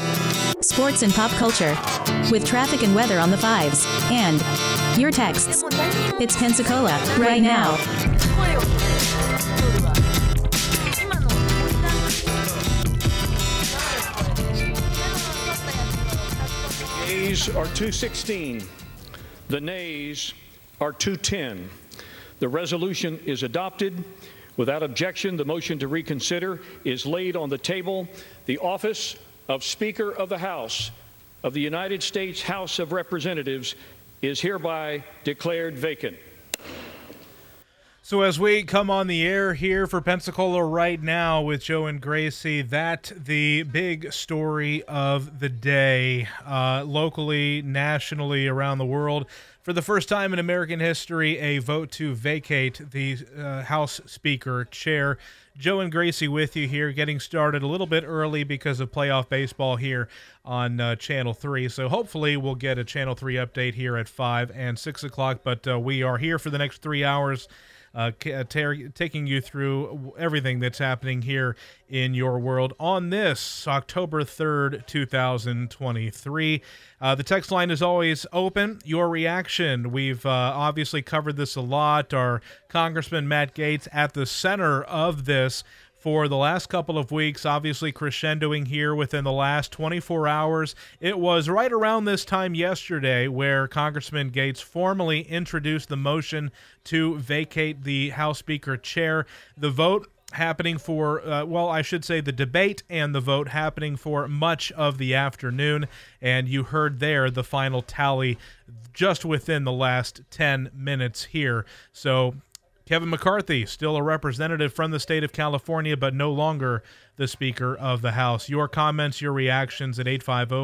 sports and pop culture, with traffic and weather on the fives, and your texts. It's Pensacola, right now. The yeas are 216. The nays are 210. The resolution is adopted. Without objection, the motion to reconsider is laid on the table. The office of Speaker of the House of the United States House of Representatives is hereby declared vacant. So as we come on the air here for Pensacola right now with Joe and Gracie, that's the big story of the day, locally, nationally, around the world. For the first time in American history, a vote to vacate the House Speaker chair. Joe and Gracie with you here, getting started a little bit early because of playoff baseball here on Channel 3. So hopefully we'll get a Channel 3 update here at 5 and 6 o'clock. But we are here for the next 3 hours, taking you through everything that's happening here in your world on this October 3rd, 2023. The text line is always open. Your reaction. We've obviously covered this a lot. Our Congressman Matt Gaetz at the center of this for the last couple of weeks, obviously crescendoing here within the last 24 hours. It was right around this time yesterday where Congressman Gaetz formally introduced the motion to vacate the House Speaker chair. The vote happening for, I should say the debate and the vote happening for much of the afternoon. And you heard there the final tally just within the last 10 minutes here. So Kevin McCarthy, still a representative from the state of California, but no longer the Speaker of the House. Your comments, your reactions at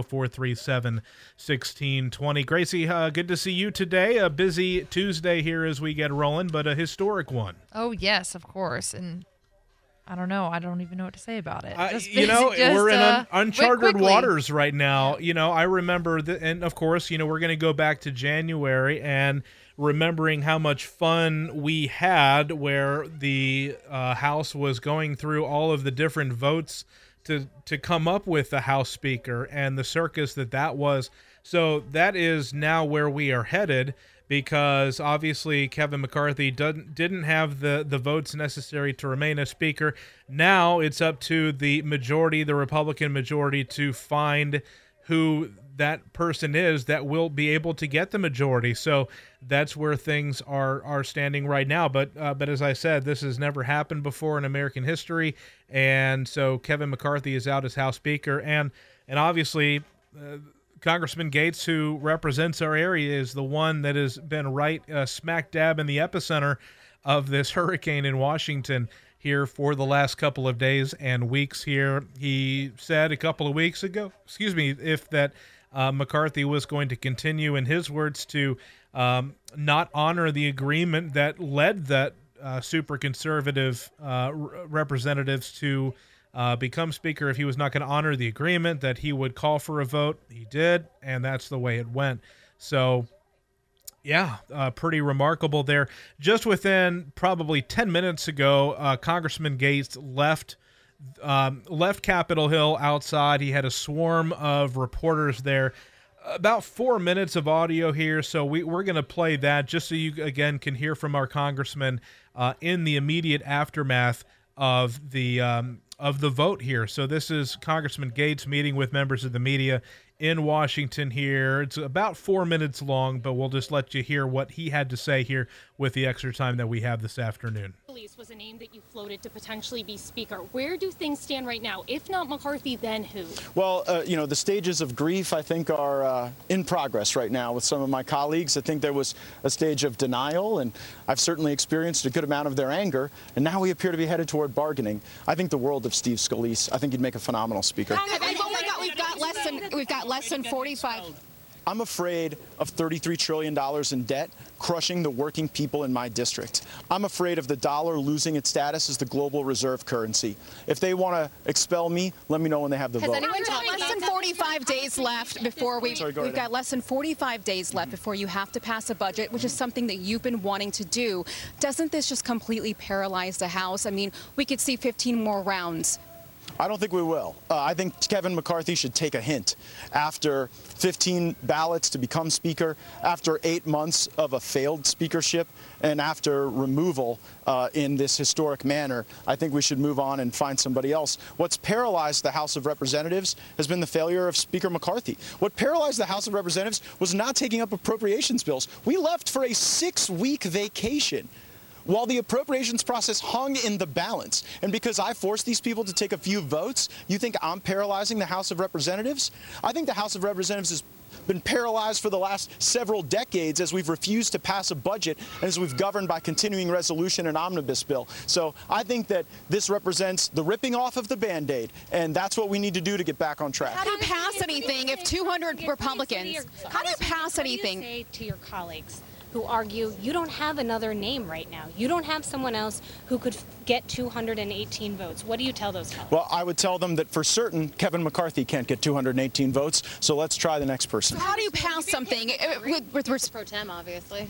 850-437-1620. Gracie, good to see you today. A busy Tuesday here as we get rolling, but a historic one. Oh, yes, of course. And I don't know. I don't even know what to say about it. We're in uncharted quickly. Waters right now. I remember, and of course, we're going to go back to January and remembering how much fun we had where the House was going through all of the different votes to come up with the House Speaker and the circus that was. So that is now where we are headed, because obviously Kevin McCarthy didn't have the votes necessary to remain a speaker. Now it's up to the majority, the Republican majority, to find who that person is that will be able to get the majority. So that's where things are standing right now. But as I said, this has never happened before in American history. And so Kevin McCarthy is out as House Speaker. And obviously Congressman Gaetz, who represents our area, is the one that has been right smack dab in the epicenter of this hurricane in Washington here for the last couple of days and weeks here. He said a couple of weeks ago, McCarthy was going to continue, in his words, to not honor the agreement that led that super conservative representatives to become speaker. If he was not going to honor the agreement, that he would call for a vote. He did, and that's the way it went. So yeah, pretty remarkable there. Just within probably 10 minutes ago, Congressman Gaetz left Capitol Hill outside. He had a swarm of reporters there. About 4 minutes of audio here, so we're going to play that just so you, again, can hear from our congressman in the immediate aftermath of the vote here. So this is Congressman Gaetz meeting with members of the media in Washington here. It's about 4 minutes long, but we'll just let you hear what he had to say here with the extra time that we have this afternoon. Police was a name that you floated to potentially be speaker. Where do things stand right now? If not McCarthy, then who? Well, the stages of grief, I think, are in progress right now with some of my colleagues. I think there was a stage of denial, and I've certainly experienced a good amount of their anger. And now we appear to be headed toward bargaining. I think the world of Steve Scalise. I think he'd make a phenomenal speaker. We've got less than 45. I'm afraid of $33 trillion in debt crushing the working people in my district. I'm afraid of the dollar losing its status as the global reserve currency. If they want to expel me, let me know when they have the vote. Has anyone told less than 45 days left before we've got less than 45 days left before you have to pass a budget, which is something that you've been wanting to do. Doesn't this just completely paralyze the House? I mean, we could see 15 more rounds. I don't think we will. I think Kevin McCarthy should take a hint. After 15 ballots to become Speaker, after 8 months of a failed speakership, and after removal in this historic manner, I think we should move on and find somebody else. What's paralyzed the House of Representatives has been the failure of Speaker McCarthy. What paralyzed the House of Representatives was not taking up appropriations bills. We left for a 6-week vacation while the appropriations process hung in the balance. And because I forced these people to take a few votes, you think I'm paralyzing the House of Representatives? I think the House of Representatives has been paralyzed for the last several decades as we've refused to pass a budget and as we've governed by continuing resolution and omnibus bill. So I think that this represents the ripping off of the Band-Aid, and that's what we need to do to get back on track. How do you pass anything if 200 Republicans? How do you pass anything? What do you say to your colleagues who argue you don't have another name right now? You don't have someone else who could get 218 votes. What do you tell those colleagues? Well, I would tell them that for certain Kevin McCarthy can't get 218 votes, so let's try the next person. So how do you pass something with pro tem, obviously?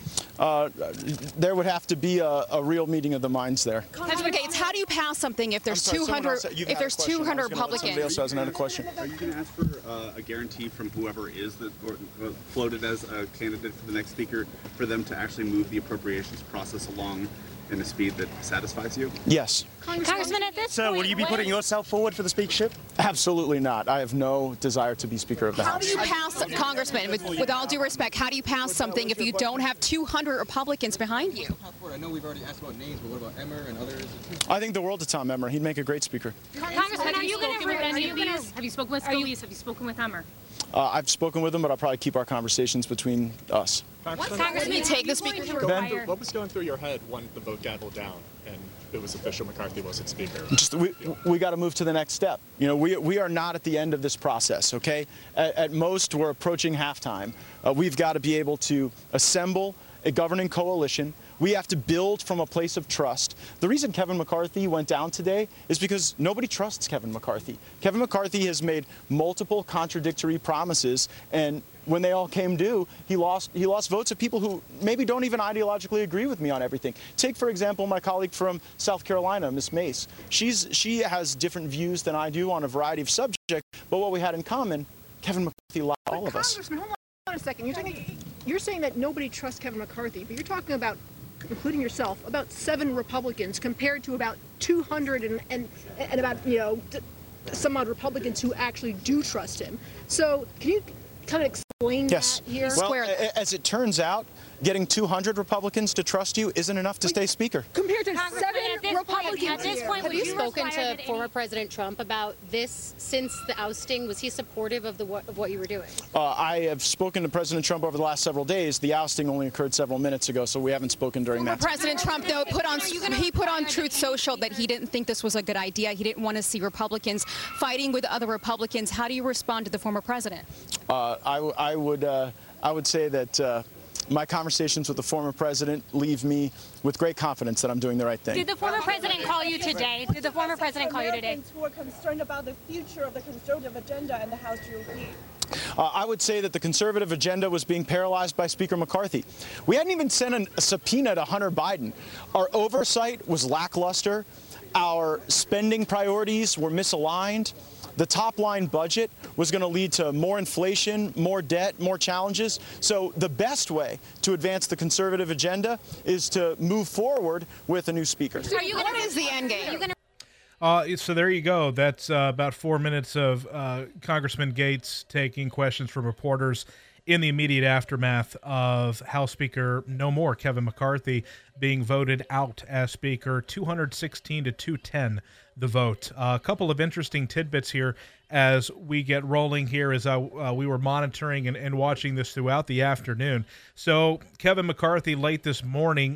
There would have to be a real meeting of the minds there. Congressman Gates, how do you pass something if there's 200 Republicans? Somebody else has another question. Are you going to ask for a guarantee from whoever is floated as a candidate for the next speaker for them to actually move the appropriations process along in a speed that satisfies you? Yes. Congressman, at this So point, will you be putting yourself forward for the speakership? Absolutely not. I have no desire to be Speaker of the How House. do you pass, Congressman, with all due respect, how do you pass something if you don't have 200 Republicans behind you? I know we've already asked about names, but what about Emmer and others? I think the world of Tom Emmer. He'd make a great Speaker. Congressman, are you going to Have you spoken with Scalise? Have you spoken with Emmer? I've spoken with him, but I'll probably keep our conversations between us. Congressman, take the speaker. Ben? What was going through your head when the vote gavelled down and it was official McCarthy wasn't Speaker? Just we got to move to the next step. You know, we are not at the end of this process, okay? At most, we're approaching halftime. We've got to be able to assemble a governing coalition. We have to build from a place of trust. The reason Kevin McCarthy went down today is because nobody trusts Kevin McCarthy. Kevin McCarthy has made multiple contradictory promises, and when they all came due, he lost votes of people who maybe don't even ideologically agree with me on everything. Take, for example, my colleague from South Carolina, Ms. Mace. She has different views than I do on a variety of subjects, but what we had in common, Kevin McCarthy lied to all of us. Congressman, hold on a second. You're saying that nobody trusts Kevin McCarthy, but you're talking about, including yourself, about 7 Republicans compared to about 200 and about, some odd Republicans who actually do trust him. So can you kind of explain that here? Well, as it turns out, getting 200 Republicans to trust you isn't enough to stay Speaker. Compared to 7 Republicans At this point, Have would you you spoken require to that former President Trump about this since the ousting? Was he supportive of what you were doing? I have spoken to President Trump over the last several days. The ousting only occurred several minutes ago, so we haven't spoken during that time. President Trump, though, put on Truth Social that he didn't think this was a good idea. He didn't want to see Republicans fighting with other Republicans. How do you respond to the former president? I would say that my conversations with the former president leave me with great confidence that I'm doing the right thing. Did the former president call you today? Did the former president call you today? Americans who are concerned about the future of the conservative agenda and the House GOP. I would say that the conservative agenda was being paralyzed by Speaker McCarthy. We hadn't even sent a subpoena to Hunter Biden. Our oversight was lackluster. Our spending priorities were misaligned. The top-line budget was going to lead to more inflation, more debt, more challenges. So the best way to advance the conservative agenda is to move forward with a new speaker. What is the end game? So there you go. That's about 4 minutes of Congressman Gates taking questions from reporters in the immediate aftermath of House Speaker no more Kevin McCarthy being voted out as Speaker, 216 to 210 the vote. A couple of interesting tidbits here as we get rolling here as we were monitoring and watching this throughout the afternoon. So Kevin McCarthy late this morning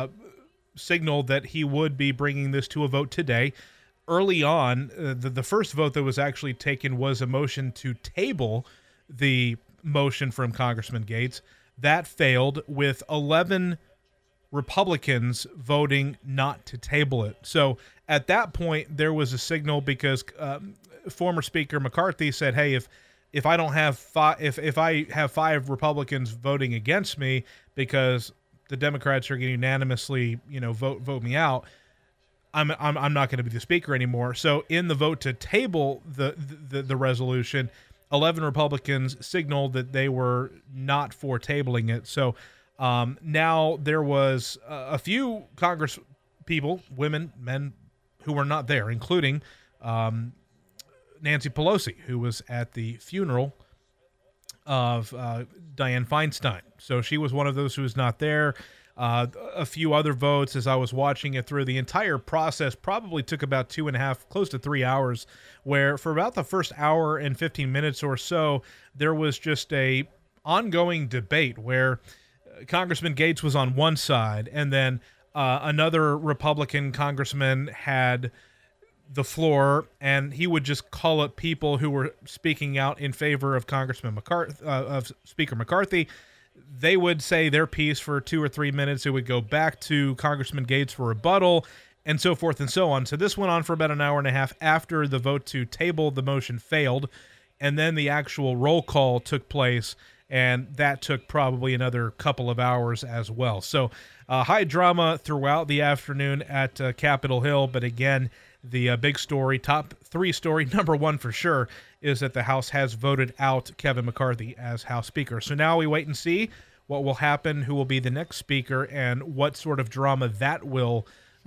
signaled that he would be bringing this to a vote today. Early on, the first vote that was actually taken was a motion to table the motion from Congressman Gates. That failed with 11 Republicans voting not to table it. So at that point, there was a signal because former Speaker McCarthy said, "Hey, if I don't have if I have 5 Republicans voting against me because the Democrats are going to unanimously, vote me out, I'm not going to be the speaker anymore. So in the vote to table the resolution, 11 Republicans signaled that they were not for tabling it. So now there was a few Congress people, women, men, who were not there, including Nancy Pelosi, who was at the funeral of Dianne Feinstein. So she was one of those who was not there. A few other votes, as I was watching it through, the entire process probably took about 2.5, close to 3 hours, where for about the first hour and 15 minutes or so, there was just a ongoing debate where Congressman Gates was on one side, and then another Republican congressman had the floor, and he would just call up people who were speaking out in favor of Congressman McCarthy, of Speaker McCarthy. They would say their piece for 2 or 3 minutes. It would go back to Congressman Gates for rebuttal, and so forth and so on. So this went on for about an hour and a half after the vote to table the motion failed, and then the actual roll call took place, and that took probably another couple of hours as well. So high drama throughout the afternoon at Capitol Hill, but again, the big story, top 3 story, number 1 for sure, is that the House has voted out Kevin McCarthy as House Speaker. So now we wait and see what will happen, who will be the next Speaker, and what sort of drama that will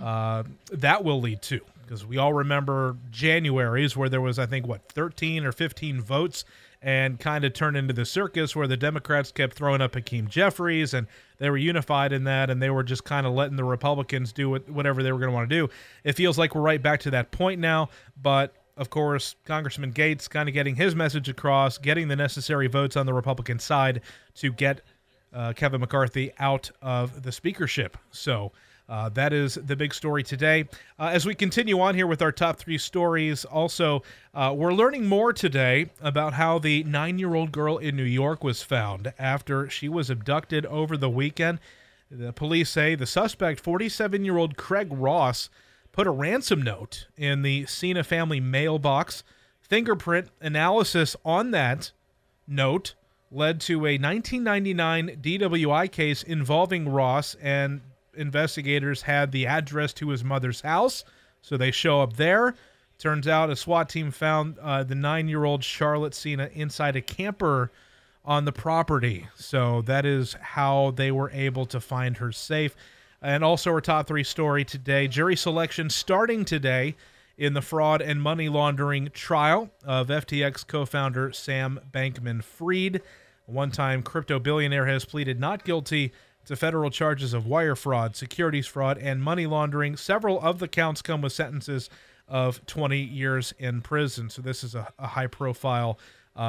lead to. Because we all remember January's where there was, I think, 13 or 15 votes, and kind of turned into the circus where the Democrats kept throwing up Hakeem Jeffries, and they were unified in that, and they were just kind of letting the Republicans do whatever they were going to want to do. It feels like we're right back to that point now, but of course, Congressman Gates kind of getting his message across, getting the necessary votes on the Republican side to get Kevin McCarthy out of the speakership. So that is the big story today. As we continue on here with our top 3 stories, also, we're learning more today about how the 9-year-old girl in New York was found after she was abducted over the weekend. The police say the suspect, 47-year-old Craig Ross, put a ransom note in the Sena family mailbox. Fingerprint analysis on that note led to a 1999 DWI case involving Ross, and investigators had the address to his mother's house, so they show up there. Turns out a SWAT team found the 9-year-old Charlotte Sena inside a camper on the property. So that is how they were able to find her safe. And also our top 3 story today, jury selection starting today in the fraud and money laundering trial of FTX co-founder Sam Bankman-Fried. A one-time crypto billionaire has pleaded not guilty to federal charges of wire fraud, securities fraud, and money laundering. Several of the counts come with sentences of 20 years in prison. So this is a high-profile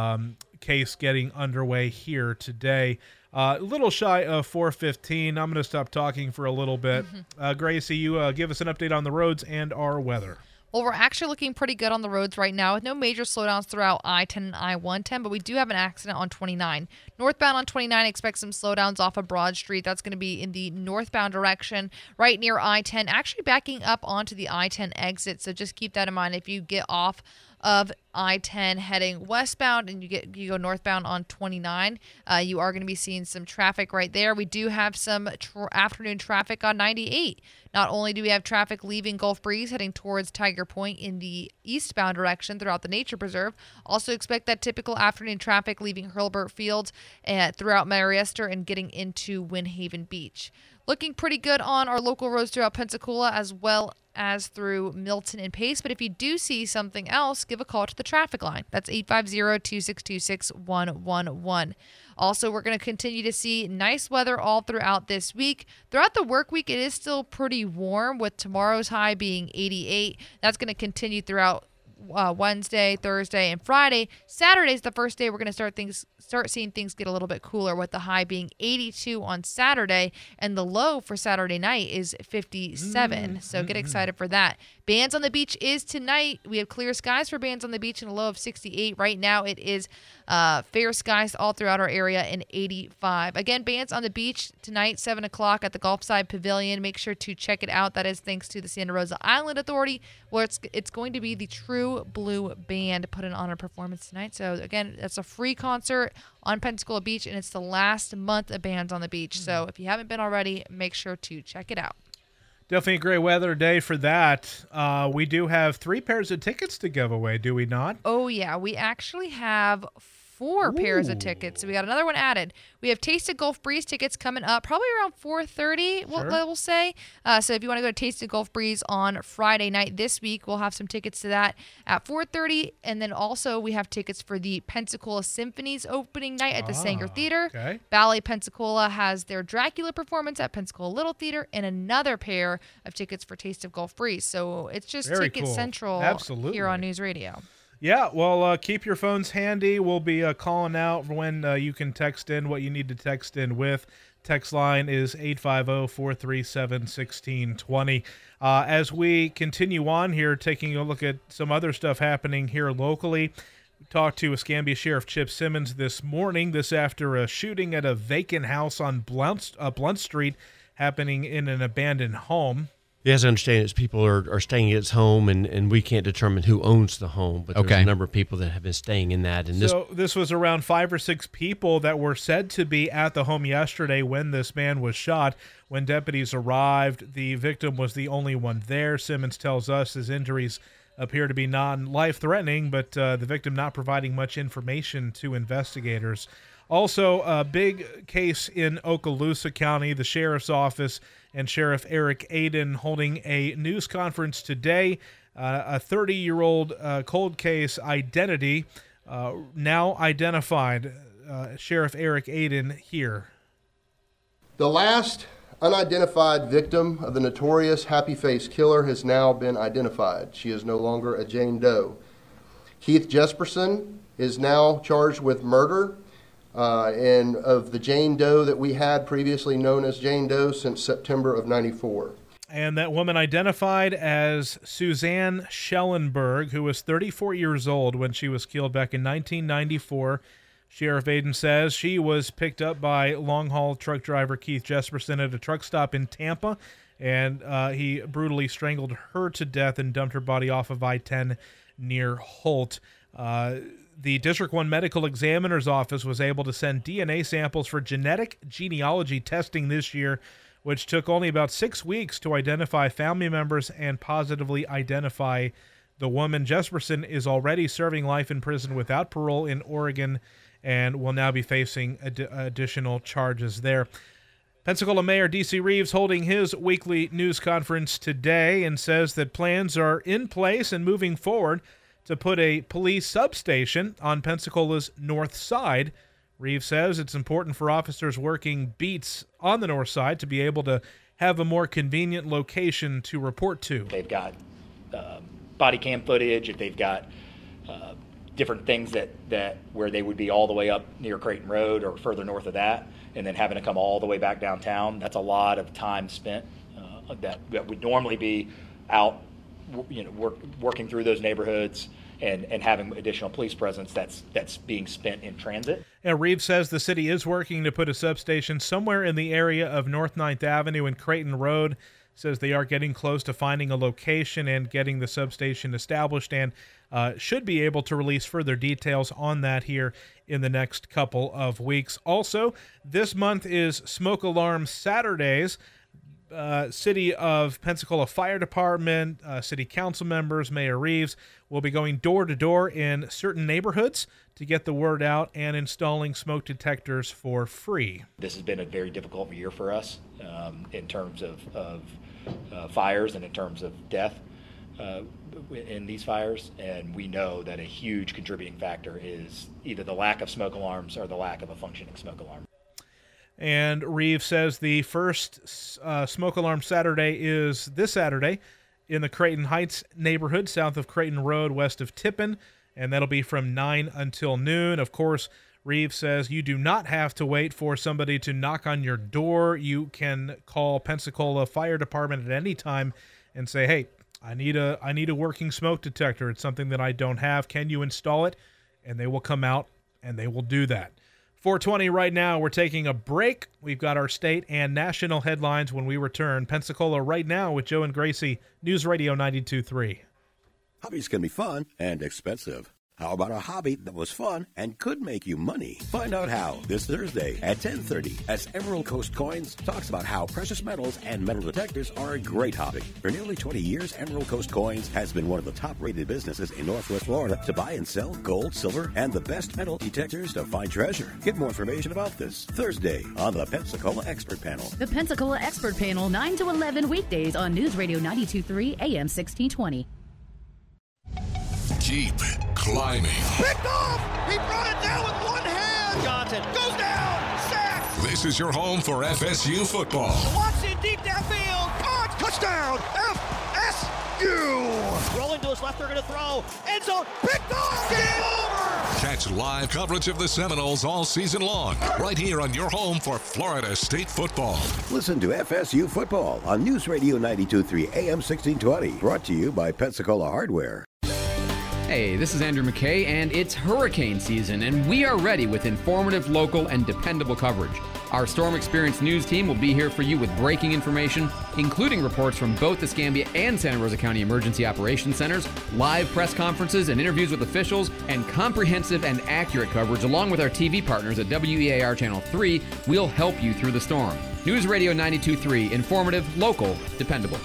case getting underway here today. A little shy of 4:15. I'm going to stop talking for a little bit. Gracie, you give us an update on the roads and our weather. Well, we're actually looking pretty good on the roads right now with no major slowdowns throughout I-10 and I-110, but we do have an accident on 29. Northbound on 29, expect some slowdowns off of Broad Street. That's going to be in the northbound direction right near I-10, actually backing up onto the I-10 exit, so just keep that in mind if you get off of I-10 heading westbound and you go northbound on 29, you are going to be seeing some traffic right there. We do have some afternoon traffic on 98. Not only do we have traffic leaving Gulf Breeze heading towards Tiger Point in the eastbound direction throughout the nature preserve, also expect that typical afternoon traffic leaving Hurlburt Field throughout Mariester and getting into Windhaven Beach. Looking pretty good on our local roads throughout Pensacola as well as through Milton and Pace. But if you do see something else, give a call to the traffic line. That's 850-262-6111. Also, we're going to continue to see nice weather all throughout this week. Throughout the work week, it is still pretty warm, with tomorrow's high being 88. That's going to continue throughout Wednesday, Thursday, and Friday. Saturday's the first day we're going to start seeing things get a little bit cooler, with the high being 82 on Saturday, and the low for Saturday night is 57. So get excited for that. Bands on the Beach is tonight. We have clear skies for Bands on the Beach and a low of 68. Right now it is fair skies all throughout our area in 85. Again, Bands on the Beach tonight, 7 o'clock at the Gulfside Pavilion. Make sure to check it out. That is thanks to the Santa Rosa Island Authority, where it's going to be the True Blue Band putting on a performance tonight. So again, that's a free concert on Pensacola Beach, and it's the last month of Bands on the Beach. So if you haven't been already, make sure to check it out. Definitely a great weather day for that. We do have 3 pairs of tickets to give away, do we not? Oh, yeah. We actually have 4 pairs of tickets. So we got another one added. We have Tasted Gulf Breeze tickets coming up probably around 4:30, we'll say. So if you want to go to Tasted Gulf Breeze on Friday night this week, we'll have some tickets to that at 4:30. And then also we have tickets for the Pensacola Symphony's opening night at the Sanger Theater. Okay. Ballet Pensacola has their Dracula performance at Pensacola Little Theater, and another pair of tickets for Taste of Gulf Breeze. So it's just Very Ticket cool. Central Absolutely. here on News Radio. Yeah, well, keep your phones handy. We'll be calling out when you can text in what you need to text in with. Text line is 850-437-1620. As we continue on here, taking a look at some other stuff happening here locally, we talked to Escambia Sheriff Chip Simmons this morning, this after a shooting at a vacant house on Blunt Street happening in an abandoned home. As I understand it, people are staying at his home, and we can't determine who owns the home, but there's a number of people that have been staying in that. And this was around 5 or 6 people that were said to be at the home yesterday when this man was shot. When deputies arrived, the victim was the only one there. Simmons tells us his injuries appear to be non-life-threatening, but the victim not providing much information to investigators. Also, a big case in Okaloosa County, the sheriff's office and Sheriff Eric Aden holding a news conference today. A 30-year-old cold case identity now identified. Sheriff Eric Aden here. The last unidentified victim of the notorious Happy Face Killer has now been identified. She is no longer a Jane Doe. Keith Jesperson is now charged with murder and of the Jane Doe that we had previously known as Jane Doe since September of '94. And that woman identified as Suzanne Schellenberg, who was 34 years old when she was killed back in 1994. Sheriff Aden says she was picked up by long-haul truck driver Keith Jesperson at a truck stop in Tampa, and he brutally strangled her to death and dumped her body off of I-10 near Holt. The District 1 Medical Examiner's Office was able to send DNA samples for genetic genealogy testing this year, which took only about 6 weeks to identify family members and positively identify the woman. Jesperson is already serving life in prison without parole in Oregon and will now be facing additional charges there. Pensacola Mayor D.C. Reeves holding his weekly news conference today and says that plans are in place and moving forward to put a police substation on Pensacola's north side. Reeves says it's important for officers working beats on the north side to be able to have a more convenient location to report to. They've got body cam footage, if they've got different things that where they would be all the way up near Creighton Road or further north of that, and then having to come all the way back downtown. That's a lot of time spent that would normally be out, working through those neighborhoods and having additional police presence that's being spent in transit. And Reeves says the city is working to put a substation somewhere in the area of North 9th Avenue and Creighton Road. Says they are getting close to finding a location and getting the substation established, and should be able to release further details on that here in the next couple of weeks. Also, this month is Smoke Alarm Saturdays. City of Pensacola Fire Department, City Council members, Mayor Reeves will be going door to door in certain neighborhoods to get the word out and installing smoke detectors for free. This has been a very difficult year for us in terms of fires and in terms of death in these fires, and we know that a huge contributing factor is either the lack of smoke alarms or the lack of a functioning smoke alarm. And Reeves says the first Smoke Alarm Saturday is this Saturday in the Creighton Heights neighborhood, south of Creighton Road, west of Tippin, and that'll be from 9 until noon. Of course, Reeves says you do not have to wait for somebody to knock on your door. You can call Pensacola Fire Department at any time and say, hey, I need a working smoke detector. It's something that I don't have. Can you install it? And they will come out and they will do that. 4:20 right now. We're taking a break. We've got our state and national headlines when we return. Pensacola right now with Joe and Gracie, News Radio 92.3. Hobbies can be fun and expensive. How about a hobby that was fun and could make you money? Find out how this Thursday at 10:30 as Emerald Coast Coins talks about how precious metals and metal detectors are a great hobby. For nearly 20 years, Emerald Coast Coins has been one of the top-rated businesses in Northwest Florida to buy and sell gold, silver, and the best metal detectors to find treasure. Get more information about this Thursday on the Pensacola Expert Panel. The Pensacola Expert Panel, 9 to 11 weekdays on News Radio 92.3 AM 1620. Keep climbing. Picked off! He brought it down with one hand! Johnson goes down! Sack! This is your home for FSU football. Watson deep downfield! Caught! Touchdown! FSU! Rolling to his left, they're going to throw. End zone! Picked off! Game over! Catch live coverage of the Seminoles all season long, right here on your home for Florida State football. Listen to FSU football on News Radio 92.3 AM 1620. Brought to you by Pensacola Hardware. Hey, this is Andrew McKay, and it's hurricane season, and we are ready with informative, local, and dependable coverage. Our Storm Experience news team will be here for you with breaking information, including reports from both the Escambia and Santa Rosa County Emergency Operations Centers, live press conferences and interviews with officials, and comprehensive and accurate coverage along with our TV partners at WEAR Channel 3 will help you through the storm. News Radio 92.3, informative, local, dependable.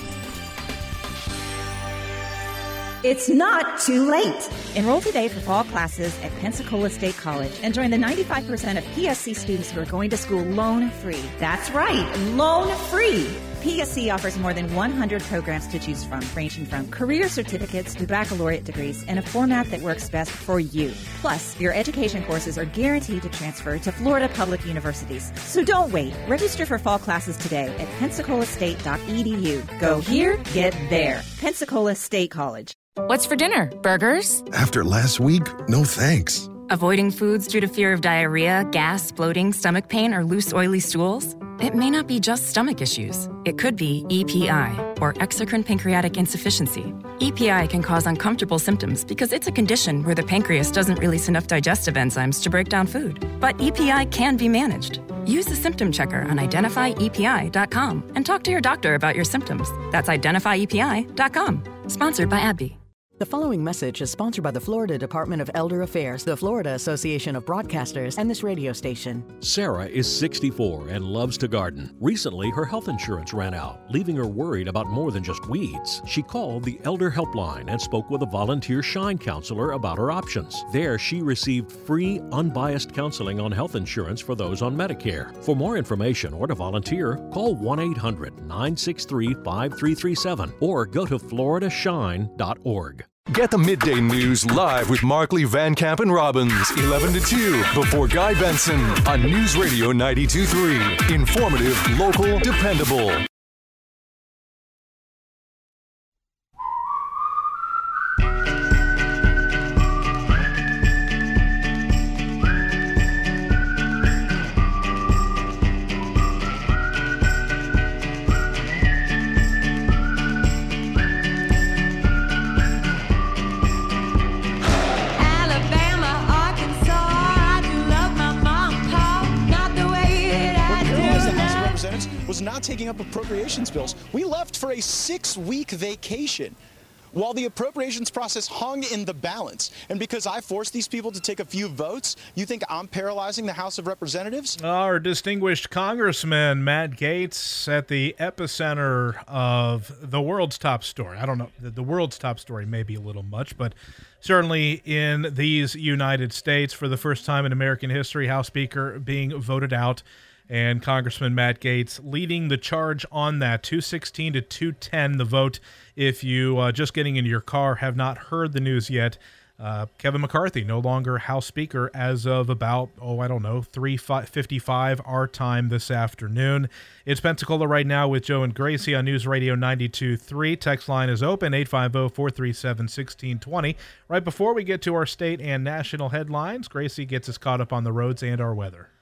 It's not too late. Enroll today for fall classes at Pensacola State College and join the 95% of PSC students who are going to school loan-free. That's right, loan-free. PSC offers more than 100 programs to choose from, ranging from career certificates to baccalaureate degrees in a format that works best for you. Plus, your education courses are guaranteed to transfer to Florida public universities. So don't wait. Register for fall classes today at pensacolastate.edu. Go here, get there. Pensacola State College. What's for dinner? Burgers? After last week, no thanks. Avoiding foods due to fear of diarrhea, gas, bloating, stomach pain, or loose, oily stools? It may not be just stomach issues. It could be EPI, or exocrine pancreatic insufficiency. EPI can cause uncomfortable symptoms because it's a condition where the pancreas doesn't release enough digestive enzymes to break down food. But EPI can be managed. Use the symptom checker on identifyepi.com and talk to your doctor about your symptoms. That's identifyepi.com. Sponsored by AbbVie. The following message is sponsored by the Florida Department of Elder Affairs, the Florida Association of Broadcasters, and this radio station. Sarah is 64 and loves to garden. Recently, her health insurance ran out, leaving her worried about more than just weeds. She called the Elder Helpline and spoke with a volunteer Shine counselor about her options. There, she received free, unbiased counseling on health insurance for those on Medicare. For more information or to volunteer, call 1-800-963-5337 or go to floridashine.org. Get the midday news live with Markley, Van Camp, and Robbins, 11 to 2, before Guy Benson on News Radio 92.3. Informative, local, dependable. Was not taking up appropriations bills. We left for a 6-week vacation while the appropriations process hung in the balance. And because I forced these people to take a few votes, you think I'm paralyzing the House of Representatives? Our distinguished Congressman Matt Gaetz at the epicenter of the world's top story. I don't know, the world's top story may be a little much, but certainly in these United States, for the first time in American history, House Speaker being voted out. And Congressman Matt Gaetz leading the charge on that, 216 to 210 the vote. If you just getting into your car have not heard the news yet, Kevin McCarthy no longer House Speaker as of about, 3:55 our time this afternoon. It's Pensacola right now with Joe and Gracie on News Radio 92.3. Text line is open, 850-437-1620. Right before we get to our state and national headlines, Gracie gets us caught up on the roads and our weather.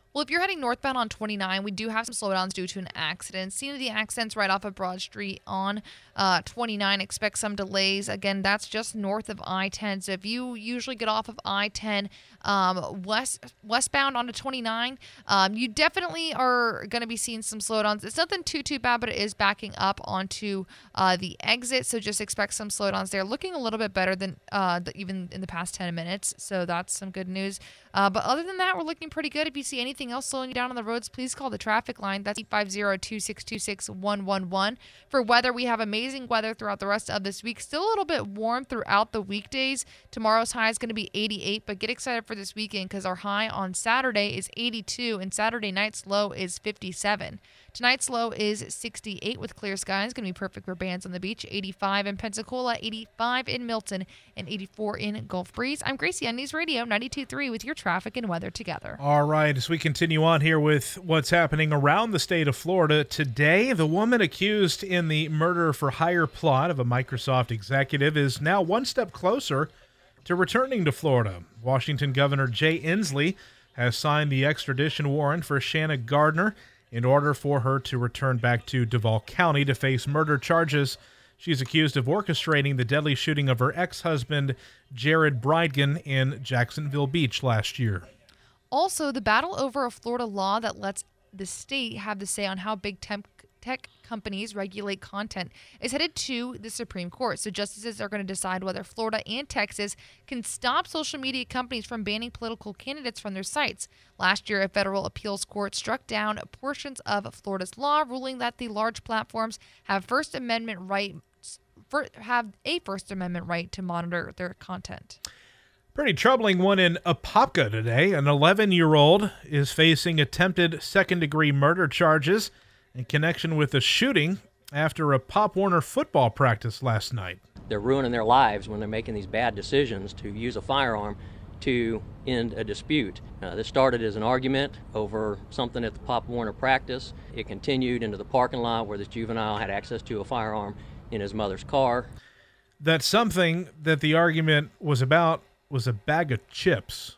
Well, if you're heading northbound on 29, we do have some slowdowns due to an accident. Scene of the accident's right off of Broad Street on 29. Expect some delays. Again, that's just north of I-10. So if you usually get off of I-10 westbound onto 29, you definitely are going to be seeing some slowdowns. It's nothing too bad, but it is backing up onto the exit. So just expect some slowdowns there. Looking a little bit better than even in the past 10 minutes. So that's some good news. But other than that, we're looking pretty good. If you see anything else slowing you down on the roads, please call the traffic line. That's 850-2626-111. For weather, we have amazing weather throughout the rest of this week. Still a little bit warm throughout the weekdays. Tomorrow's high is going to be 88, but get excited for this weekend because our high on Saturday is 82 and Saturday night's low is 57. Tonight's low is 68 with clear skies. Going to be perfect for bands on the beach. 85 in Pensacola, 85 in Milton, and 84 in Gulf Breeze. I'm Gracie on News Radio 92.3 with your traffic and weather together. All right, as we continue on here with what's happening around the state of Florida today, the woman accused in the murder for hire plot of a Microsoft executive is now one step closer to returning to Florida. Washington Governor Jay Inslee has signed the extradition warrant for Shanna Gardner in order for her to return back to Duval County to face murder charges. She's accused of orchestrating the deadly shooting of her ex-husband, Jared Brydgen, in Jacksonville Beach last year. Also, the battle over a Florida law that lets the state have the say on how big tech companies regulate content is headed to the Supreme Court. So justices are going to decide whether Florida and Texas can stop social media companies from banning political candidates from their sites. Last year, a federal appeals court struck down portions of Florida's law, ruling that the large platforms have a First Amendment right to monitor their content. Pretty troubling one in Apopka today. An 11-year-old is facing attempted second-degree murder charges in connection with a shooting after a Pop Warner football practice last night. They're ruining their lives when they're making these bad decisions to use a firearm to end a dispute. This started as an argument over something at the Pop Warner practice. It continued into the parking lot where this juvenile had access to a firearm in his mother's car. That something that the argument was about was a bag of chips.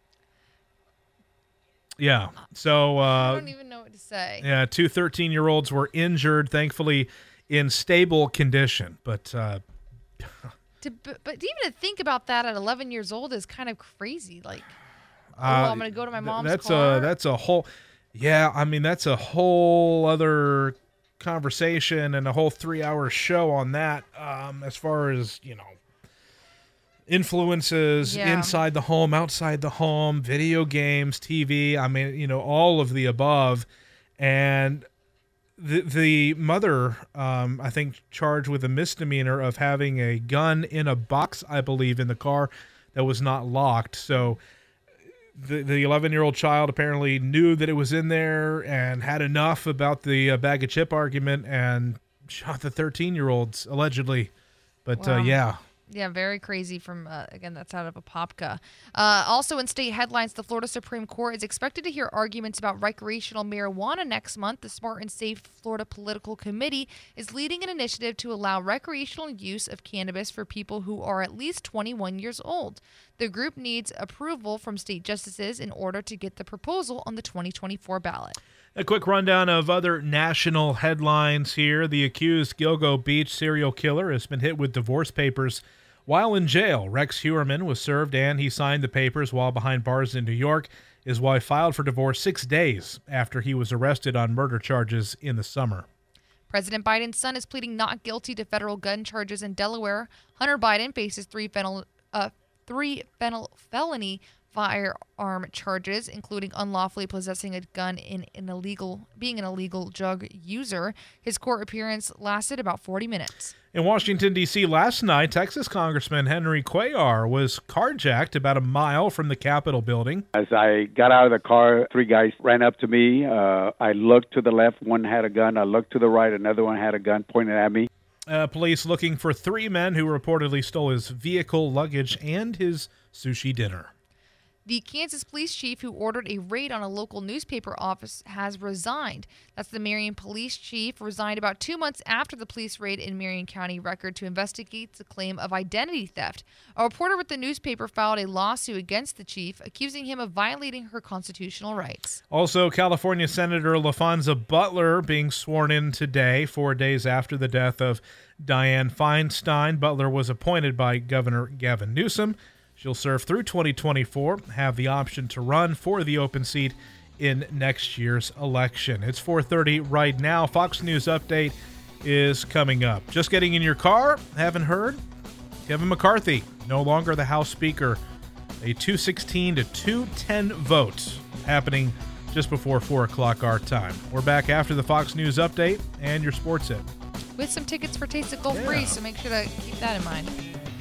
Yeah, so I don't even know what to say. Yeah, two 13-year-olds were injured, thankfully in stable condition. But but even to think about that at 11 years old is kind of crazy. Like, I'm going to go to my mom's car. That's a whole, yeah. I mean, that's a whole other conversation and a whole 3-hour show on that. As far as influences inside the home, outside the home, video games, TV, I mean, all of the above. And the mother, I think, charged with a misdemeanor of having a gun in a box, I believe, in the car that was not locked. So the 11-year-old child apparently knew that it was in there and had enough about the bag of chip argument and shot the 13-year-olds, allegedly. But, wow. Yeah, very crazy from, again, that's out of Apopka. Also in state headlines, the Florida Supreme Court is expected to hear arguments about recreational marijuana next month. The Smart and Safe Florida Political Committee is leading an initiative to allow recreational use of cannabis for people who are at least 21 years old. The group needs approval from state justices in order to get the proposal on the 2024 ballot. A quick rundown of other national headlines here. The accused Gilgo Beach serial killer has been hit with divorce papers while in jail. Rex Heuermann was served and he signed the papers while behind bars in New York. His wife filed for divorce 6 days after he was arrested on murder charges in the summer. President Biden's son is pleading not guilty to federal gun charges in Delaware. Hunter Biden faces three felony firearm charges, including unlawfully possessing a gun being an illegal drug user. His court appearance lasted about 40 minutes. In Washington, D.C. last night, Texas Congressman Henry Cuellar was carjacked about a mile from the Capitol building. As I got out of the car, 3 guys ran up to me. I looked to the left, one had a gun. I looked to the right, another one had a gun pointed at me. Police looking for 3 men who reportedly stole his vehicle, luggage, and his sushi dinner. The Kansas police chief who ordered a raid on a local newspaper office has resigned. That's the Marion police chief, resigned about 2 months after the police raid in Marion County Record to investigate the claim of identity theft. A reporter with the newspaper filed a lawsuit against the chief, accusing him of violating her constitutional rights. Also, California Senator LaFonza Butler being sworn in today, 4 days after the death of Dianne Feinstein. Butler was appointed by Governor Gavin Newsom. She'll serve through 2024, have the option to run for the open seat in next year's election. It's 4:30 right now. Fox News Update is coming up. Just getting in your car, haven't heard? Kevin McCarthy, no longer the House Speaker. A 216 to 210 vote happening just before 4 o'clock our time. We're back after the Fox News Update and your sports hit. With some tickets for Taste of Gulf Breeze, so make sure to keep that in mind.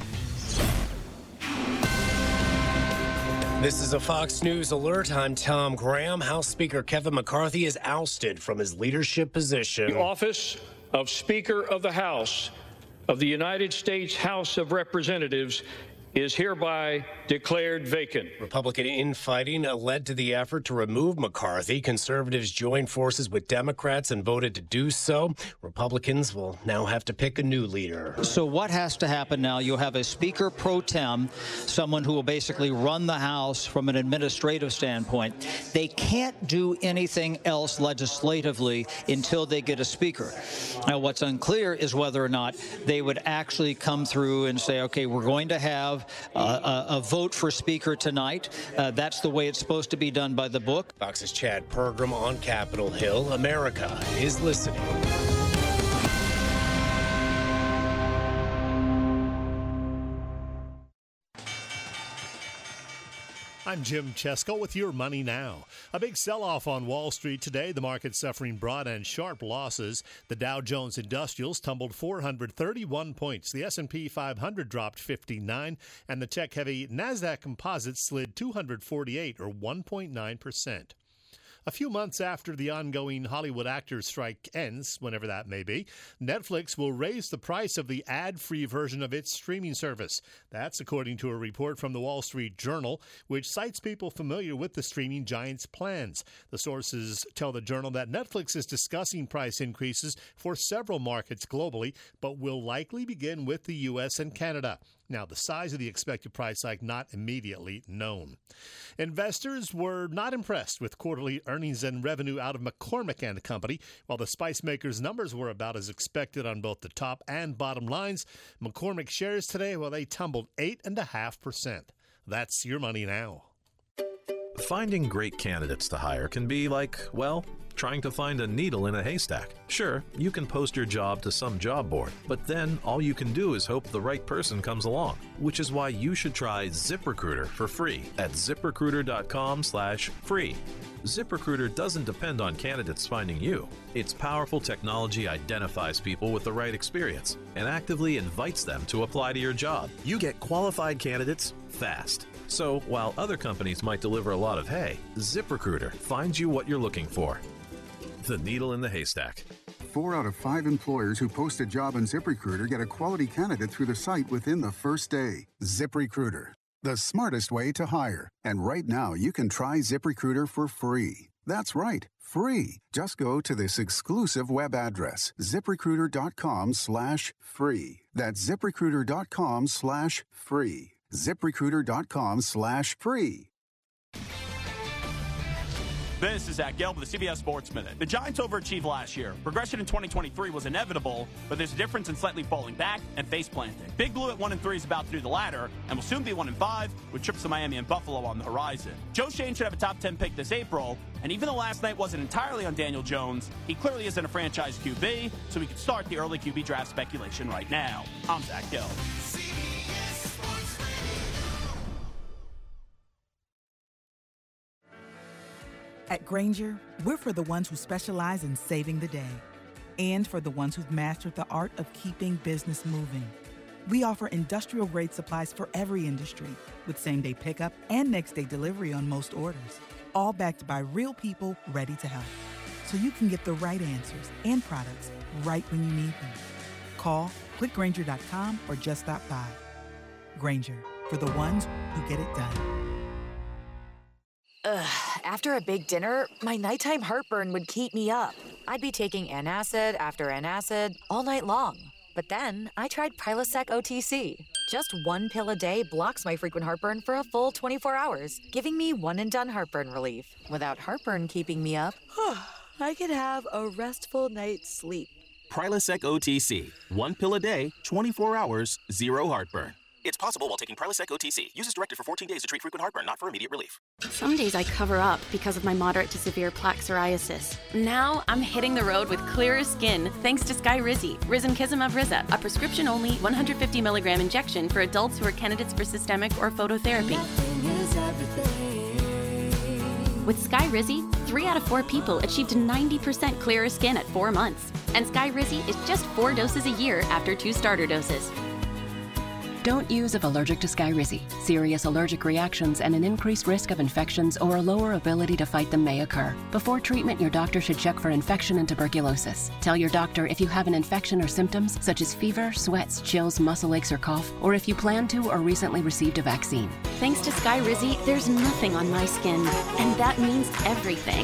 This is a Fox News alert. I'm Tom Graham. House Speaker Kevin McCarthy is ousted from his leadership position. The office of Speaker of the House of the United States House of Representatives is hereby declared vacant. Republican infighting led to the effort to remove McCarthy. Conservatives joined forces with Democrats and voted to do so. Republicans will now have to pick a new leader. So what has to happen now? You'll have a Speaker pro tem, someone who will basically run the House from an administrative standpoint. They can't do anything else legislatively until they get a Speaker. Now, what's unclear is whether or not they would actually come through and say, okay, we're going to have a vote for Speaker tonight. That's the way it's supposed to be done by the book. Fox's Chad Pergram on Capitol Hill. America is listening. I'm Jim Chesko with your Money Now. A big sell-off on Wall Street today. The market suffering broad and sharp losses. The Dow Jones Industrials tumbled 431 points. The S&P 500 dropped 59, and the tech-heavy Nasdaq Composite slid 248, or 1.9%. A few months after the ongoing Hollywood actors strike ends, whenever that may be, Netflix will raise the price of the ad-free version of its streaming service. That's according to a report from the Wall Street Journal, which cites people familiar with the streaming giant's plans. The sources tell the Journal that Netflix is discussing price increases for several markets globally, but will likely begin with the U.S. and Canada. Now, the size of the expected price hike not immediately known. Investors were not impressed with quarterly earnings and revenue out of McCormick and Company. While the spice maker's numbers were about as expected on both the top and bottom lines, McCormick shares today, well, they tumbled 8.5%. That's your Money Now. Finding great candidates to hire can be like, well, trying to find a needle in a haystack. Sure, you can post your job to some job board, but then all you can do is hope the right person comes along, which is why you should try ZipRecruiter for free at ZipRecruiter.com/free. ZipRecruiter doesn't depend on candidates finding you. Its powerful technology identifies people with the right experience and actively invites them to apply to your job. You get qualified candidates fast. So while other companies might deliver a lot of hay, ZipRecruiter finds you what you're looking for. The needle in the haystack. 4 out of 5 employers who post a job on ZipRecruiter get a quality candidate through the site within the first day. ZipRecruiter, the smartest way to hire. And right now, you can try ZipRecruiter for free. That's right, free. Just go to this exclusive web address, ZipRecruiter.com/free. That's ZipRecruiter.com/free. ZipRecruiter.com/free. This is Zach Gelb with the CBS Sports Minute. The Giants overachieved last year. Progression in 2023 was inevitable, but there's a difference in slightly falling back and face planting. Big Blue at 1-3 is about to do the latter, and will soon be 1-5 with trips to Miami and Buffalo on the horizon. Joe Shane should have a top 10 pick this April, and even though last night wasn't entirely on Daniel Jones, he clearly isn't a franchise QB, so we can start the early QB draft speculation right now. I'm Zach Gelb. At Grainger, we're for the ones who specialize in saving the day and for the ones who've mastered the art of keeping business moving. We offer industrial-grade supplies for every industry with same-day pickup and next-day delivery on most orders, all backed by real people ready to help. So you can get the right answers and products right when you need them. Call, clickgrainger.com, or just stop by. Grainger, for the ones who get it done. After a big dinner, my nighttime heartburn would keep me up. I'd be taking antacid after antacid all night long. But then I tried Prilosec OTC. Just one pill a day blocks my frequent heartburn for a full 24 hours, giving me one-and-done heartburn relief. Without heartburn keeping me up, I could have a restful night's sleep. Prilosec OTC. One pill a day, 24 hours, zero heartburn. It's possible while taking Prilosec OTC. Use as directed for 14 days to treat frequent heartburn, not for immediate relief. Some days I cover up because of my moderate to severe plaque psoriasis. Now I'm hitting the road with clearer skin thanks to Skyrizi, Risankizumab Riza, a prescription-only 150 milligram injection for adults who are candidates for systemic or phototherapy. With Skyrizi, 3 out of 4 people achieved 90% clearer skin at 4 months. And Skyrizi is just 4 doses a year after 2 starter doses. Don't use if allergic to Skyrizi. Serious allergic reactions and an increased risk of infections or a lower ability to fight them may occur. Before treatment, your doctor should check for infection and tuberculosis. Tell your doctor if you have an infection or symptoms such as fever, sweats, chills, muscle aches, or cough, or if you plan to or recently received a vaccine. Thanks to Skyrizi, there's nothing on my skin, and that means everything.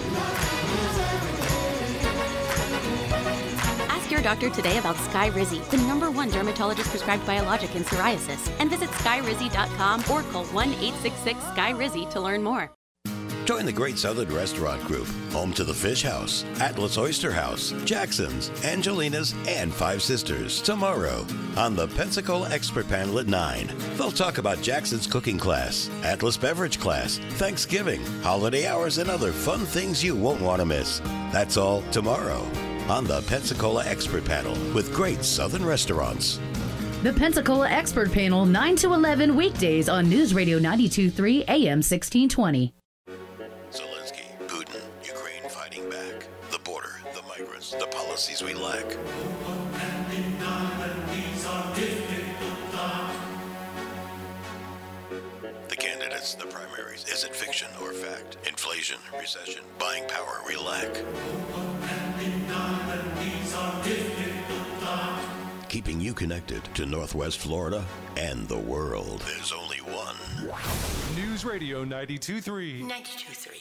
Ask your doctor today about Skyrizi, the #1 dermatologist prescribed biologic in psoriasis, and visit skyrizi.com or call 1-866-SKY-RIZZI to learn more. Join the Great Southern Restaurant Group, home to the Fish House, Atlas Oyster House, Jackson's, Angelina's, and Five Sisters, tomorrow on the Pensacola Expert Panel at 9. They'll talk about Jackson's cooking class, Atlas beverage class, Thanksgiving, holiday hours, and other fun things you won't want to miss. That's all tomorrow on the Pensacola Expert Panel with Great Southern Restaurants. The Pensacola Expert Panel, 9 to 11 weekdays on News Radio 92.3 AM 1620. Zelensky, Putin, Ukraine fighting back. The border, the migrants, the policies we lack. The candidates, the primaries. Is it fiction or fact? Inflation, recession, buying power we lack. Keeping you connected to Northwest Florida and the world. There's only one. News Radio 92.3. 92.3.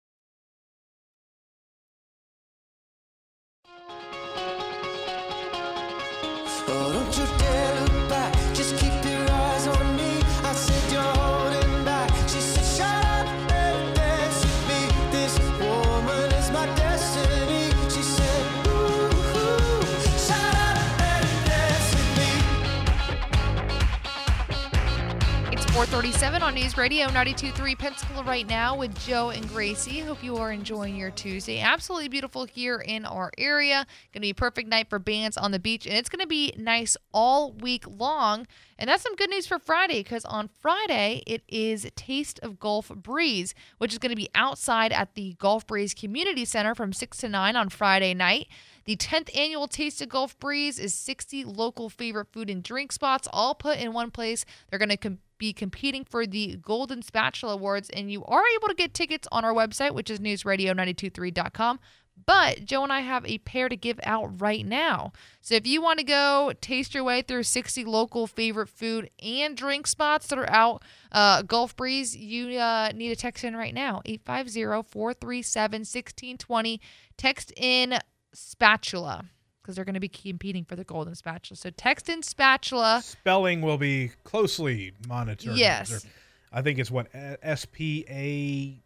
Oh, don't you dare look back, just keep your eyes on me. I said you're holding back. She said shut up and dance with me. This woman is my destiny. She said ooh, shut up and dance with me. It's 4:37 on News Radio 92.3 Pensacola right now with Joe and Gracie. Hope you are enjoying your Tuesday. Absolutely beautiful here in our area. Going to be a perfect night for bands on the beach, and it's going to be nice all week long. And that's some good news for Friday, because on Friday it is Taste of Gulf Breeze, which is going to be outside at the Gulf Breeze Community Center from 6 to 9 on Friday night. The 10th annual Taste of Gulf Breeze is 60 local favorite food and drink spots all put in one place. They're going to be competing for the Golden Spatula Awards, and you are able to get tickets on our website, which is newsradio923.com. But Joe and I have a pair to give out right now. So if you want to go taste your way through 60 local favorite food and drink spots that are out Gulf Breeze, you need to text in right now, 850-437-1620. Text in spatula, because they're going to be competing for the Golden Spatula. So text in spatula. Spelling will be closely monitored. Yes. I think it's what, SPACHTULA,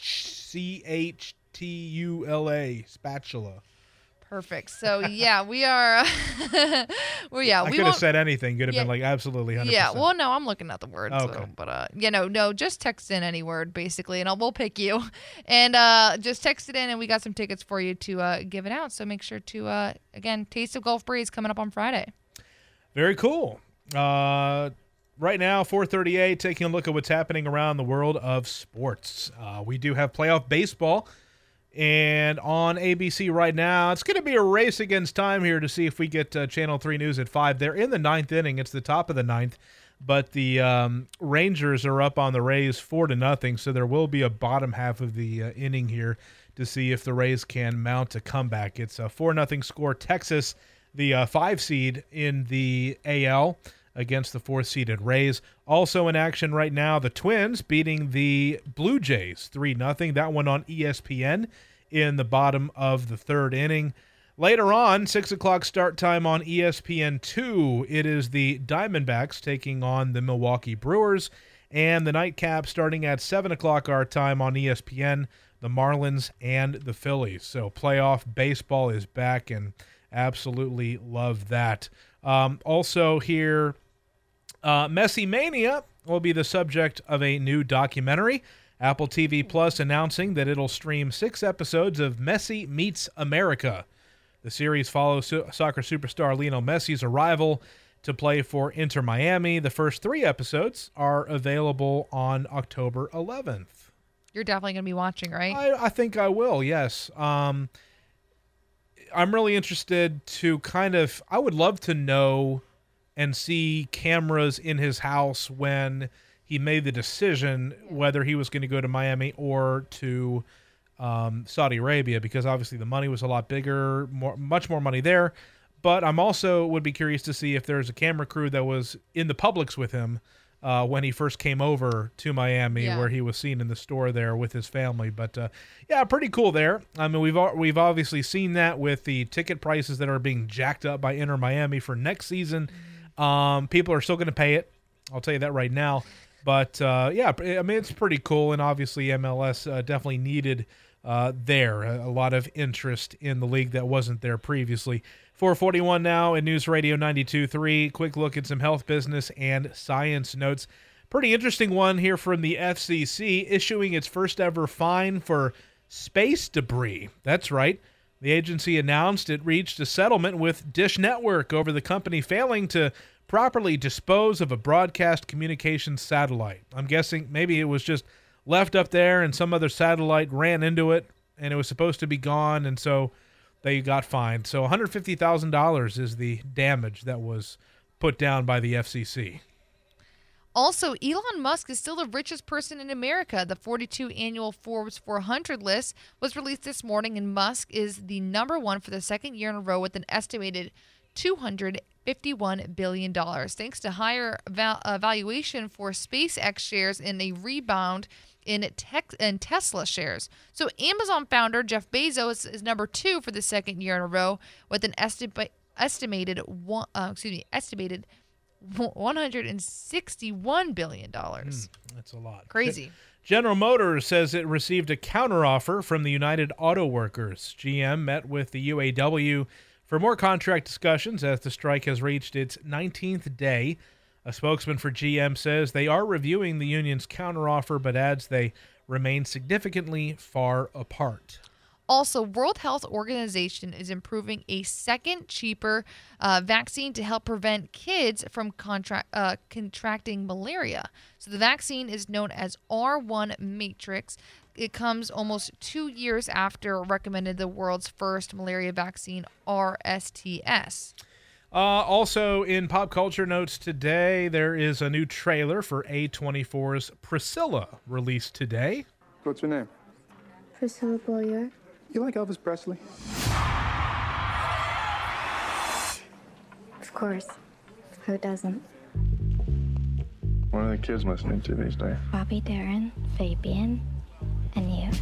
spatula. Perfect. So yeah, we are. Well, yeah, I we could have said anything. Could have been like absolutely 100%. Yeah. Well, no, I'm looking at the word. Okay. So, but no, just text in any word basically, and we'll pick you. And just text it in, and we got some tickets for you to give it out. So make sure to again, Taste of Gulf Breeze coming up on Friday. Very cool. Right now, 4:38. Taking a look at what's happening around the world of sports. We do have playoff baseball. And on ABC right now, it's going to be a race against time here to see if we get Channel 3 News at 5. They're in the 9th inning. It's the top of the 9th. But the Rangers are up on the Rays 4-0, so there will be a bottom half of the inning here to see if the Rays can mount a comeback. It's a 4-0 score. Texas, the 5 seed in the AL, against the 4th-seeded Rays. Also in action right now, the Twins beating the Blue Jays 3-0. That one on ESPN in the bottom of the 3rd inning. Later on, 6 o'clock start time on ESPN2. It is the Diamondbacks taking on the Milwaukee Brewers. And the nightcap starting at 7 o'clock our time on ESPN, the Marlins and the Phillies. So playoff baseball is back, and absolutely love that. Also here, Messi Mania will be the subject of a new documentary. Apple TV Plus announcing that it'll stream 6 episodes of Messi Meets America. The series follows soccer superstar Lionel Messi's arrival to play for Inter Miami. The first 3 episodes are available on October 11th. You're definitely going to be watching, right? I think I will, yes. I'm really interested to I would love to know and see cameras in his house when he made the decision whether he was going to go to Miami or to Saudi Arabia, because obviously the money was a lot bigger, much more money there. But I'm also would be curious to see if there's a camera crew that was in the Publix with him when he first came over to Miami, where he was seen in the store there with his family. But yeah, pretty cool there. I mean, we've obviously seen that with the ticket prices that are being jacked up by Inter Miami for next season. People are still going to pay it. I'll tell you that right now. But yeah, I mean, it's pretty cool, and obviously MLS definitely needed there a lot of interest in the league that wasn't there previously. 4:41 now in News Radio 92.3. Quick look at some health, business, and science notes. Pretty interesting one here from the FCC issuing its first ever fine for space debris. That's right. The agency announced it reached a settlement with Dish Network over the company failing to properly dispose of a broadcast communications satellite. I'm guessing maybe it was just left up there and some other satellite ran into it and it was supposed to be gone, and so they got fined. So $150,000 is the damage that was put down by the FCC. Also, Elon Musk is still the richest person in America. The 42 annual Forbes 400 list was released this morning, and Musk is the number 1 for the second year in a row with an estimated $251 billion, thanks to higher valuation for SpaceX shares and a rebound in Tesla shares. So Amazon founder Jeff Bezos is number 2 for the second year in a row with an estimated $161 billion. That's a lot. Crazy. General Motors says it received a counteroffer from the United Auto Workers. GM met with the UAW for more contract discussions as the strike has reached its 19th day. A spokesman for GM says they are reviewing the union's counteroffer, but adds they remain significantly far apart. Also, World Health Organization is improving a second, cheaper vaccine to help prevent kids from contracting malaria. So the vaccine is known as R1 Matrix. It comes almost 2 years after recommended the world's first malaria vaccine, RSTS. Also in pop culture notes today, there is a new trailer for A24's Priscilla released today. What's your name? Priscilla Boyer. You like Elvis Presley? Of course. Who doesn't? What are the kids listening to these days? Bobby Darin, Fabian, and you.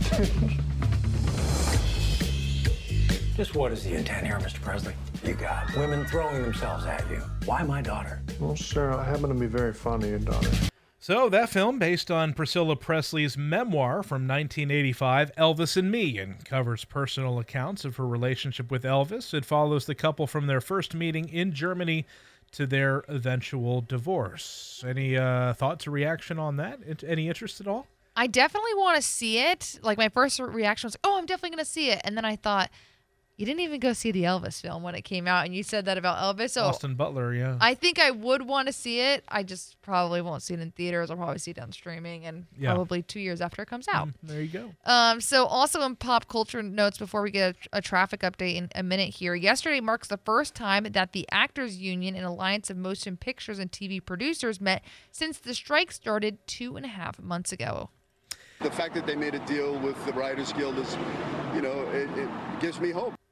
Just what is the intent here, Mr. Presley? You got women throwing themselves at you. Why my daughter? Well, sir, I happen to be very fond of your daughter. So that film, based on Priscilla Presley's memoir from 1985, Elvis and Me, and covers personal accounts of her relationship with Elvis. It follows the couple from their first meeting in Germany to their eventual divorce. Any thoughts or reaction on that? Any interest at all? I definitely want to see it. Like, my first reaction was, oh, I'm definitely going to see it. And then I thought, you didn't even go see the Elvis film when it came out, and you said that about Elvis. So Austin Butler, yeah. I think I would want to see it. I just probably won't see it in theaters. I'll probably see it on streaming, and probably 2 years after it comes out. There you go. So also in pop culture notes, before we get a traffic update in a minute here, yesterday marks the first time that the Actors Union and Alliance of Motion Pictures and TV Producers met since the strike started 2.5 months ago. The fact that they made a deal with the Writers Guild is, it gives me hope.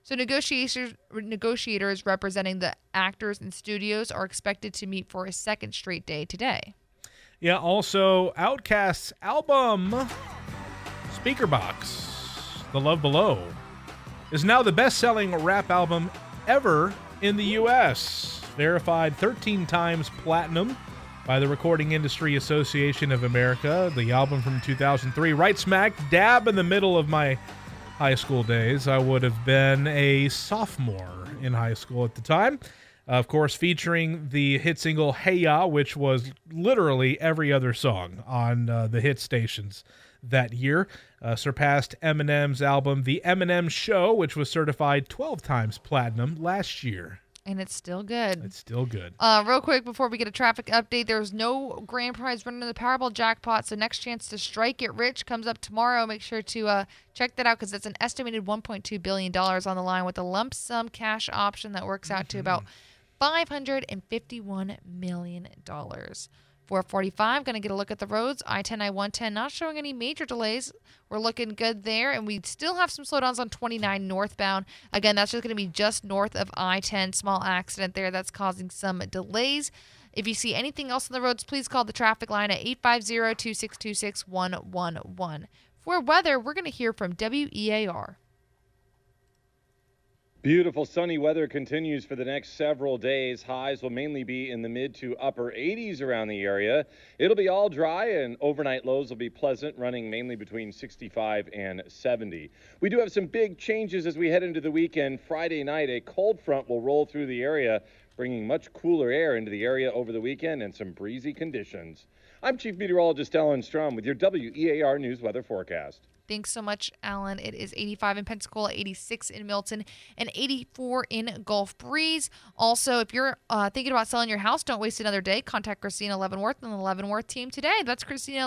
So negotiators representing the actors and studios are expected to meet for a second straight day today. Yeah, also Outkast's album, Speakerbox, The Love Below, is now the best-selling rap album ever in the U.S. Verified 13 times platinum by the Recording Industry Association of America. The album from 2003, right smack dab in the middle of my high school days. I would have been a sophomore in high school at the time. Of course, featuring the hit single Hey Ya, which was literally every other song on the hit stations that year. Surpassed Eminem's album, The Eminem Show, which was certified 12 times platinum last year. And it's still good. It's still good. Real quick, before we get a traffic update, there's no grand prize running in the Powerball jackpot, so next chance to strike it rich comes up tomorrow. Make sure to check that out because it's an estimated $1.2 billion on the line with a lump sum cash option that works out to about $551 million. 445, going to get a look at the roads. I-10, I-110, not showing any major delays. We're looking good there, and we still have some slowdowns on 29 northbound. Again, that's just going to be just north of I-10. Small accident there that's causing some delays. If you see anything else on the roads, please call the traffic line at 850-262-6111. For weather, we're going to hear from WEAR. Beautiful sunny weather continues for the next several days. Highs will mainly be in the mid to upper 80s around the area. It'll be all dry and overnight lows will be pleasant, running mainly between 65 and 70. We do have some big changes as we head into the weekend. Friday night, a cold front will roll through the area, bringing much cooler air into the area over the weekend and some breezy conditions. I'm Chief Meteorologist Alan Strom with your WEAR News Weather Forecast. Thanks so much, Alan. It is 85 in Pensacola, 86 in Milton, and 84 in Gulf Breeze. Also, if you're thinking about selling your house, don't waste another day. Contact Christina Leavenworth and the Leavenworth team today. That's Christina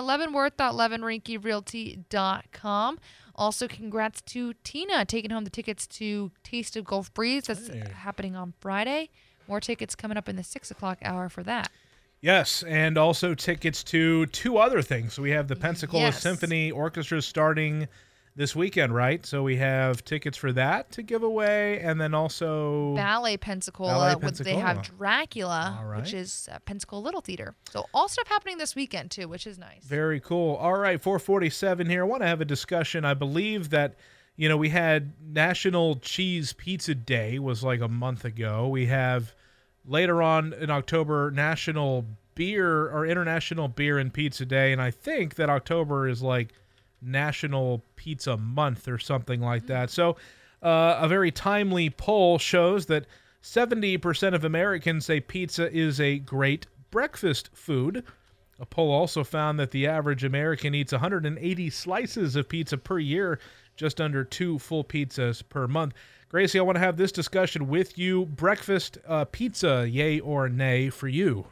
Leavenworth.leavenrinkyrealty.com. Also, congrats to Tina taking home the tickets to Taste of Gulf Breeze. That's happening on Friday. More tickets coming up in the 6 o'clock hour for that. Yes, and also tickets to two other things. So we have the Pensacola Symphony Orchestra starting this weekend, right? So we have tickets for that to give away, and then also Ballet Pensacola. They have Dracula, which is Pensacola Little Theater. So all stuff happening this weekend too, which is nice. Very cool. All right, 447 here. I want to have a discussion. I believe that, you know, we had National Cheese Pizza Day was like a month ago. We have later on in October, National Beer or International Beer and Pizza Day, and I think that October is like National Pizza Month or something like that. So a very timely poll shows that 70% of Americans say pizza is a great breakfast food. A poll also found that the average American eats 180 slices of pizza per year, just under 2 full pizzas per month. Gracie, I want to have this discussion with you. Breakfast pizza, yay or nay for you?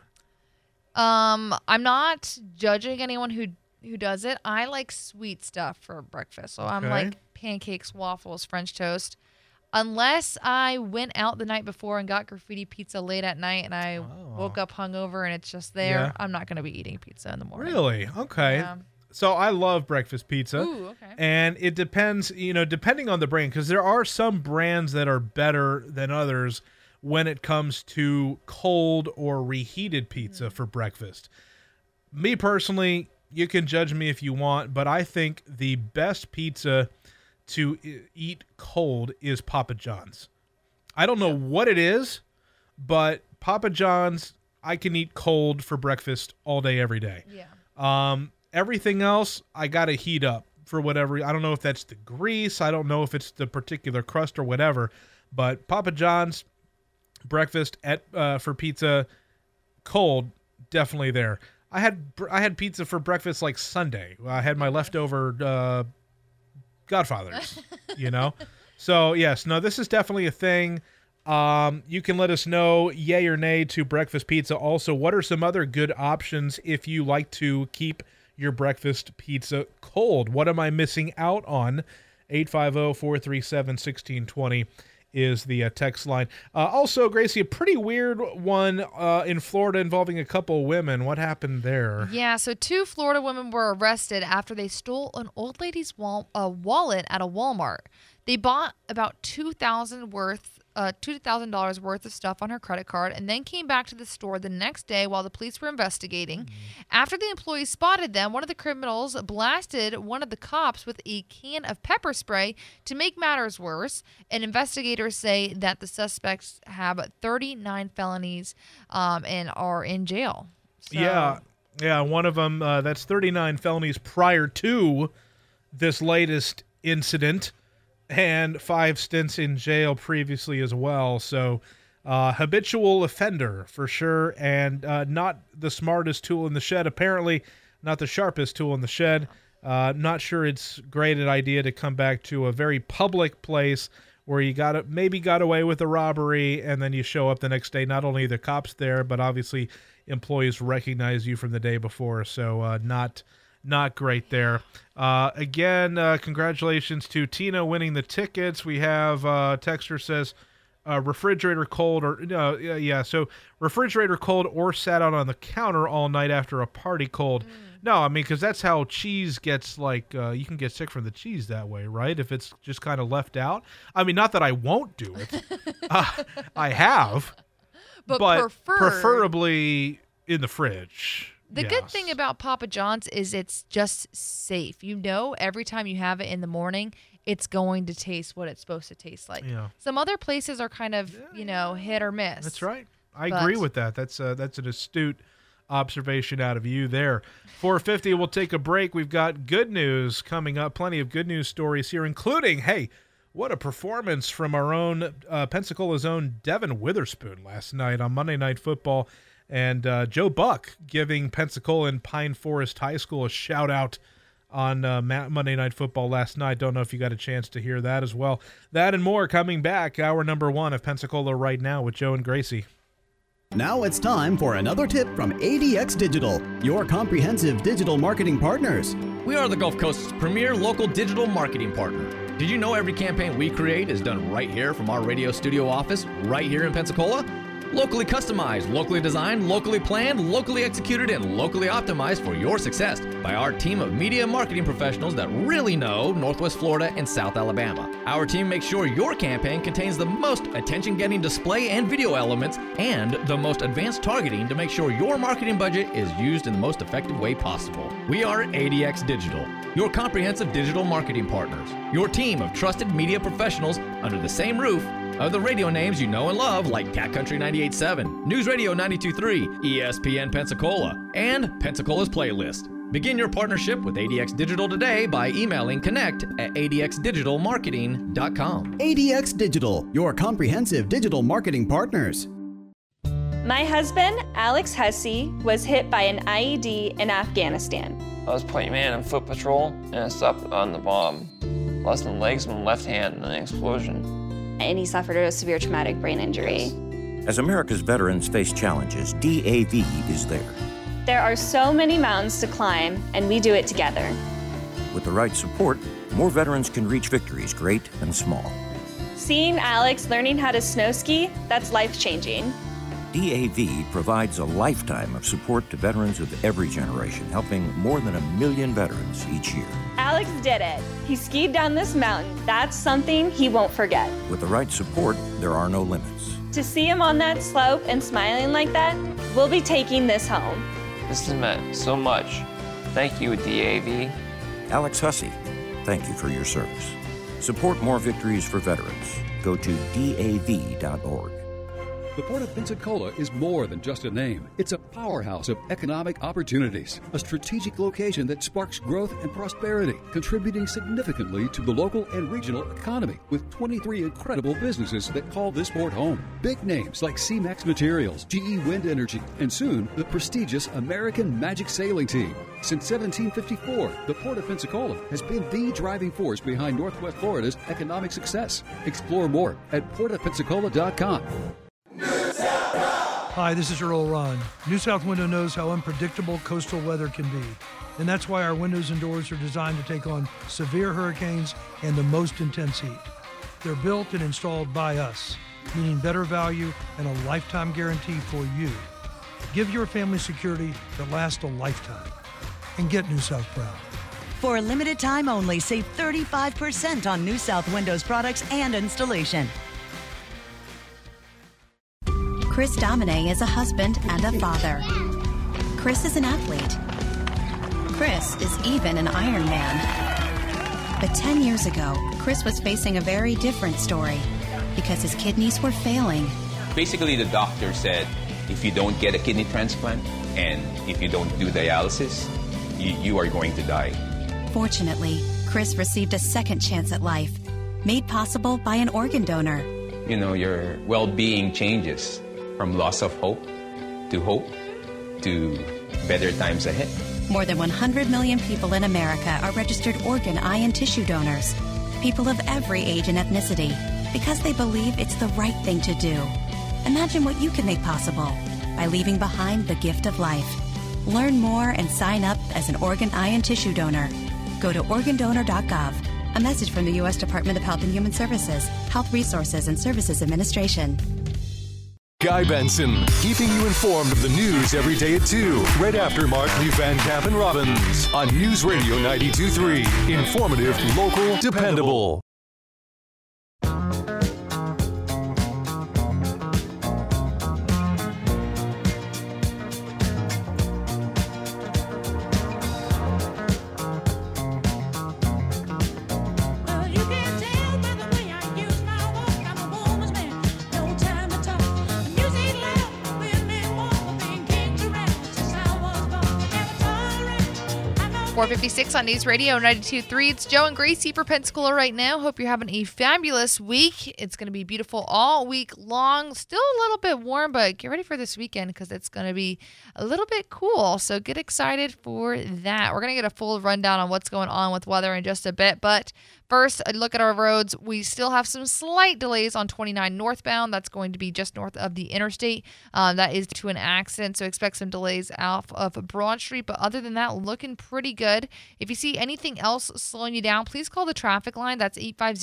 I'm not judging anyone who does it. I like sweet stuff for breakfast. So I'm like pancakes, waffles, French toast. Unless I went out the night before and got graffiti pizza late at night and I woke up hungover and it's just there, I'm not going to be eating pizza in the morning. Really? Okay. Yeah. So I love breakfast pizza. Ooh, okay. And it depends, depending on the brand, because there are some brands that are better than others when it comes to cold or reheated pizza for breakfast. Me personally, you can judge me if you want, but I think the best pizza to eat cold is Papa John's. I don't know what it is, but Papa John's I can eat cold for breakfast all day, every day. Yeah. Everything else, I got to heat up for whatever. I don't know if that's the grease. I don't know if it's the particular crust or whatever. But Papa John's breakfast for pizza, cold, definitely there. I had pizza for breakfast like Sunday. I had my leftover Godfathers, So, yes, no, this is definitely a thing. You can let us know yay or nay to breakfast pizza. Also, what are some other good options if you like to keep your breakfast pizza cold? What am I missing out on? 850-437-1620 is the text line. Also, Gracie, a pretty weird one in Florida involving a couple women. What happened there? Yeah, so 2 Florida women were arrested after they stole an old lady's wallet at a Walmart. They bought about $2,000 worth of stuff on her credit card and then came back to the store the next day while the police were investigating. After the employees spotted them, one of the criminals blasted one of the cops with a can of pepper spray to make matters worse. And investigators say that the suspects have 39 felonies and are in jail. So, Yeah, one of them, that's 39 felonies prior to this latest incident, and 5 stints in jail previously as well. So habitual offender for sure, and not the smartest tool in the shed. Apparently not the sharpest tool in the shed. Not sure it's great an idea to come back to a very public place where you maybe got away with a robbery, and then you show up the next day. Not only the cops there, but obviously employees recognize you from the day before. So not great there. Again, congratulations to Tina winning the tickets. We have texter says refrigerator cold so refrigerator cold or sat out on the counter all night after a party cold. No, I mean, because that's how cheese gets, you can get sick from the cheese that way, right? If it's just kind of left out. I mean, not that I won't do it. I have. But preferably in the fridge. The good thing about Papa John's is it's just safe. You know, every time you have it in the morning, it's going to taste what it's supposed to taste like. Yeah. Some other places are kind of, hit or miss. That's right. I agree with that. That's an astute observation out of you there. 4:50, we'll take a break. We've got good news coming up. Plenty of good news stories here, including, hey, what a performance from our own Pensacola's own Devin Witherspoon last night on Monday Night Football. And Joe Buck giving Pensacola and Pine Forest High School a shout-out on Monday Night Football last night. Don't know if you got a chance to hear that as well. That and more coming back. Hour number 1 of Pensacola Right Now with Joe and Gracie. Now it's time for another tip from ADX Digital, your comprehensive digital marketing partners. We are the Gulf Coast's premier local digital marketing partner. Did you know every campaign we create is done right here from our radio studio office, right here in Pensacola? Locally customized, locally designed, locally planned, locally executed, and locally optimized for your success by our team of media marketing professionals that really know Northwest Florida and South Alabama. Our team makes sure your campaign contains the most attention-getting display and video elements and the most advanced targeting to make sure your marketing budget is used in the most effective way possible. We are ADX Digital, your comprehensive digital marketing partners, your team of trusted media professionals under the same roof of the radio names you know and love, like Cat Country 98.7, News Radio 92.3, ESPN Pensacola, and Pensacola's Playlist. Begin your partnership with ADX Digital today by emailing connect@adxdigitalmarketing.com. ADX Digital, your comprehensive digital marketing partners. My husband, Alex Hussey, was hit by an IED in Afghanistan. I was point man in foot patrol, and I stopped on the bomb. Lost my legs and my left hand in an explosion. And he suffered a severe traumatic brain injury. As America's veterans face challenges, DAV is there. There are so many mountains to climb, and we do it together. With the right support, more veterans can reach victories, great and small. Seeing Alex learning how to snow ski, that's life-changing. DAV provides a lifetime of support to veterans of every generation, helping more than 1 million veterans each year. Alex did it. He skied down this mountain. That's something he won't forget. With the right support, there are no limits. To see him on that slope and smiling like that, we'll be taking this home. This has meant so much. Thank you, DAV. Alex Hussey, thank you for your service. Support more victories for veterans. Go to DAV.org. The Port of Pensacola is more than just a name. It's a powerhouse of economic opportunities, a strategic location that sparks growth and prosperity, contributing significantly to the local and regional economy, with 23 incredible businesses that call this port home. Big names like C-Max Materials, GE Wind Energy, and soon the prestigious American Magic Sailing Team. Since 1754, the Port of Pensacola has been the driving force behind Northwest Florida's economic success. Explore more at portofpensacola.com. Hi, this is Earl Ron. New South Window knows how unpredictable coastal weather can be, and that's why our windows and doors are designed to take on severe hurricanes and the most intense heat. They're built and installed by us, meaning better value and a lifetime guarantee for you. Give your family security that lasts a lifetime, and get New South proud. For a limited time only, save 35% on New South Windows products and installation. Chris Domine is a husband and a father. Chris is an athlete. Chris is even an Ironman. But 10 years ago, Chris was facing a very different story because his kidneys were failing. Basically, the doctor said, if you don't get a kidney transplant and if you don't do dialysis, you are going to die. Fortunately, Chris received a second chance at life, made possible by an organ donor. You know, your well-being changes from loss of hope to better times ahead. More than 100 million people in America are registered organ, eye, and tissue donors. People of every age and ethnicity, because they believe it's the right thing to do. Imagine what you can make possible by leaving behind the gift of life. Learn more and sign up as an organ, eye, and tissue donor. Go to organdonor.gov. A message from the U.S. Department of Health and Human Services, Health Resources and Services Administration. Guy Benson, keeping you informed of the news every day at 2, right after Markley, Van Camp, and Robbins on News Radio 92.3. Informative, local, dependable. .456 on News Radio 92.3. It's Joe and Gracie for Pensacola right now. Hope you're having a fabulous week. It's going to be beautiful all week long. Still a little bit warm, but get ready for this weekend because it's going to be a little bit cool. So get excited for that. We're going to get a full rundown on what's going on with weather in just a bit. But first, a look at our roads. We still have some slight delays on 29 northbound. That's going to be just north of the interstate. That is due to an accident, so expect some delays off of Broad Street. But other than that, looking pretty good. If you see anything else slowing you down, please call the traffic line. That's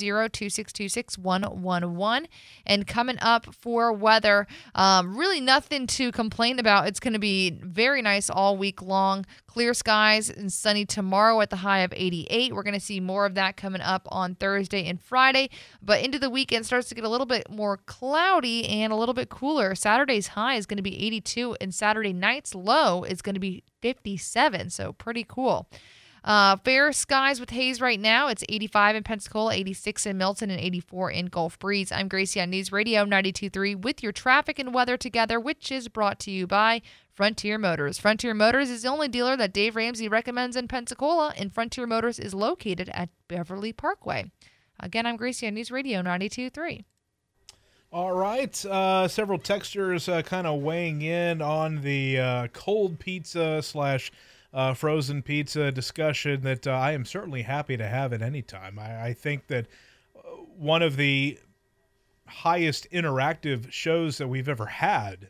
850-262-6111. And coming up for weather, really nothing to complain about. It's going to be very nice all week long. Clear skies and sunny tomorrow at the high of 88. We're going to see more of that coming up on Thursday and Friday. But into the weekend starts to get a little bit more cloudy and a little bit cooler. Saturday's high is going to be 82 and Saturday night's low is going to be 57. So pretty cool. Fair skies with haze right now. It's 85 in Pensacola, 86 in Milton, and 84 in Gulf Breeze. I'm Gracie on News Radio 92.3 with your traffic and weather together, which is brought to you by Frontier Motors. Frontier Motors is the only dealer that Dave Ramsey recommends in Pensacola, and Frontier Motors is located at Beverly Parkway. Again, I'm Gracie on News Radio 92.3. All right. Several texters kind of weighing in on the cold pizza / frozen pizza discussion that I am certainly happy to have at any time. I think that one of the highest interactive shows that we've ever had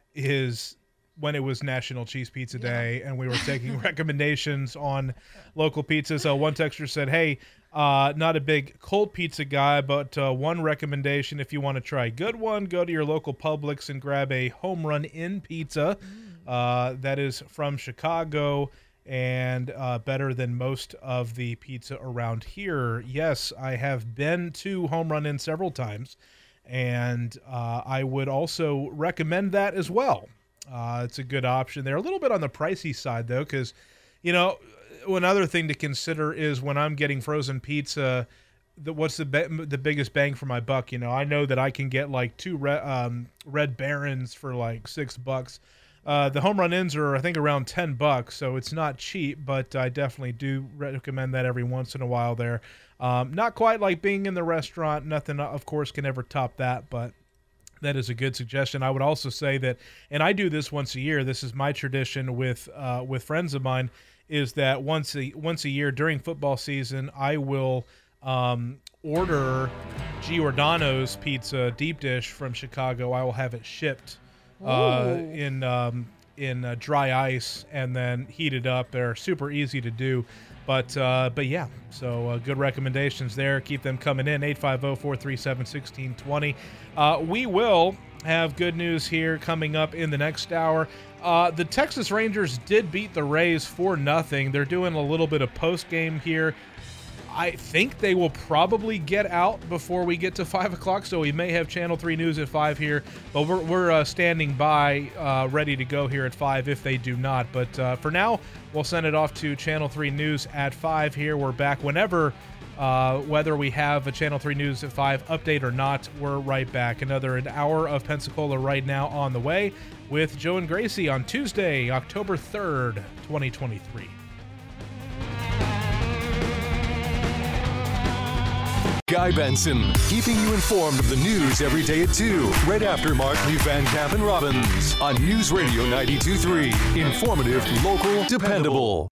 is when it was National Cheese Pizza Day, and we were taking recommendations on local pizzas. So one texter said, hey, not a big cold pizza guy, but one recommendation if you want to try a good one, go to your local Publix and grab a Home Run Inn pizza. That is from Chicago and better than most of the pizza around here. Yes, I have been to Home Run Inn several times, and I would also recommend that as well. It's a good option. They're a little bit on the pricey side, though, because, you know, one other thing to consider is when I'm getting frozen pizza, what's the biggest bang for my buck? You know, I know that I can get like 2 Red Barons for like $6. The Home Run Inns are, I think, around $10, so it's not cheap, but I definitely do recommend that every once in a while there. Not quite like being in the restaurant. Nothing, of course, can ever top that, but that is a good suggestion. I would also say that, and I do this once a year, this is my tradition with friends of mine, is that once a year during football season, I will order Giordano's pizza deep dish from Chicago. I will have it shipped in dry ice and then heat it up. They're super easy to do. But yeah, so good recommendations there. Keep them coming in, 850-437-1620. We will have good news here coming up in the next hour. The Texas Rangers did beat the Rays 4-0. They're doing a little bit of post-game here. I think they will probably get out before we get to 5 o'clock, so we may have Channel 3 News at 5 here. But we're standing by, ready to go here at 5 if they do not. But for now, we'll send it off to Channel 3 News at 5 here. We're back whenever, whether we have a Channel 3 News at 5 update or not, we're right back. An hour of Pensacola right now on the way with Joe and Gracie on Tuesday, October 3rd, 2023. Guy Benson, keeping you informed of the news every day at 2, right after Markley, Van Camp, and Robbins on News Radio 92.3. Informative, local, dependable.